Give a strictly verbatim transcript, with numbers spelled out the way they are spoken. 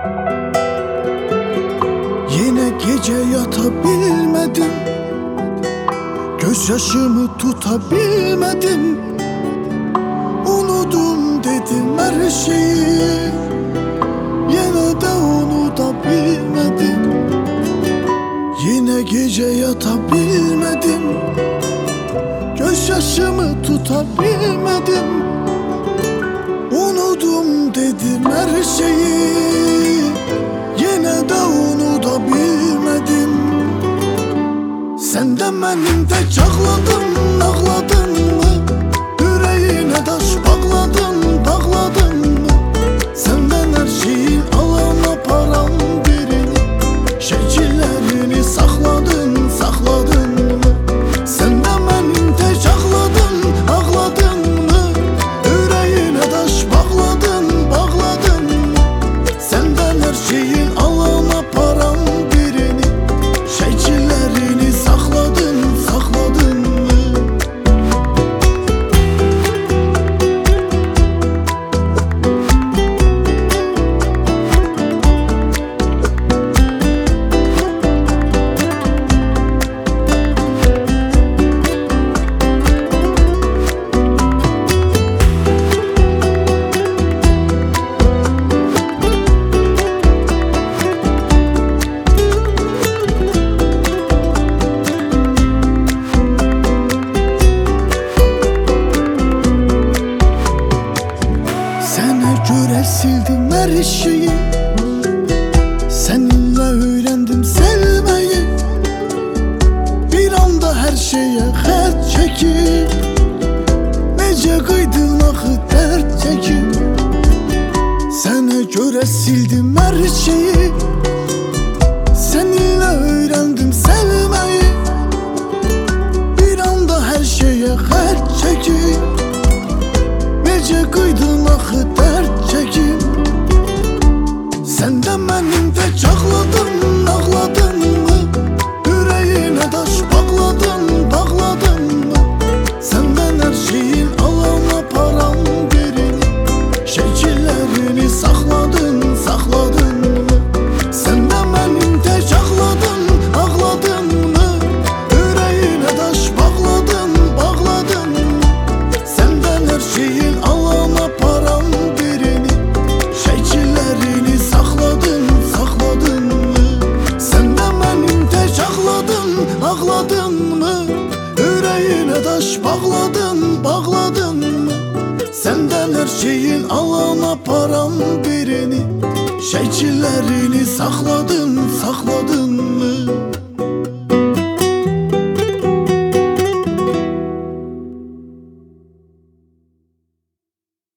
Yine gece yatabilmedim, gözyaşımı tutabilmedim. Unudum dedim her şeyi, yine de unutabilmedim. Yine gece yatabilmedim, gözyaşımı tutabilmedim. Unudum dedim her şeyi, yine de unutabilmedim. Sen de benim de çağladın, ağladın mı? Yüreğine taş bağladın, bağladın mı? Senden her şeyi alana param birini, şekillerini sakladın, sakladın mı? Sen de benim de çağladın, ağladın mı? Yüreğine taş bağladın, bağladın mı? Senden her şeyi alana param birini, şekillerini sakladın, sakladın mı? Sana göre sildim her şeyi, seninle öğrendim sevmeyi. Bir anda her şeye xət çekip, nece kıydın axı dert çekip. Sana göre sildim her şeyi, seninle öğrendim sevmeyi. Bir anda her şeye xət çekip, nece kıydın axı dert çekip. Sen de benim de çağladın, ağladın mı? Yüreğine taş bağladın, bağladın mı? Senden her şeyin alana param birini, şekillerini sakladın, sakladın mı? Sen de benim de çağladın, ağladın mı? Yüreğine taş bağladın, bağladın mı? Senden her şeyin alana param birini, şekillerini sakladın, sakladın mı? Sen de benim de çağladın, ağladın mı? Yüreğine taş bağladın, bağladın mı? Senden her şeyin alana param birini, şekillerini sakladın, sakladın mı?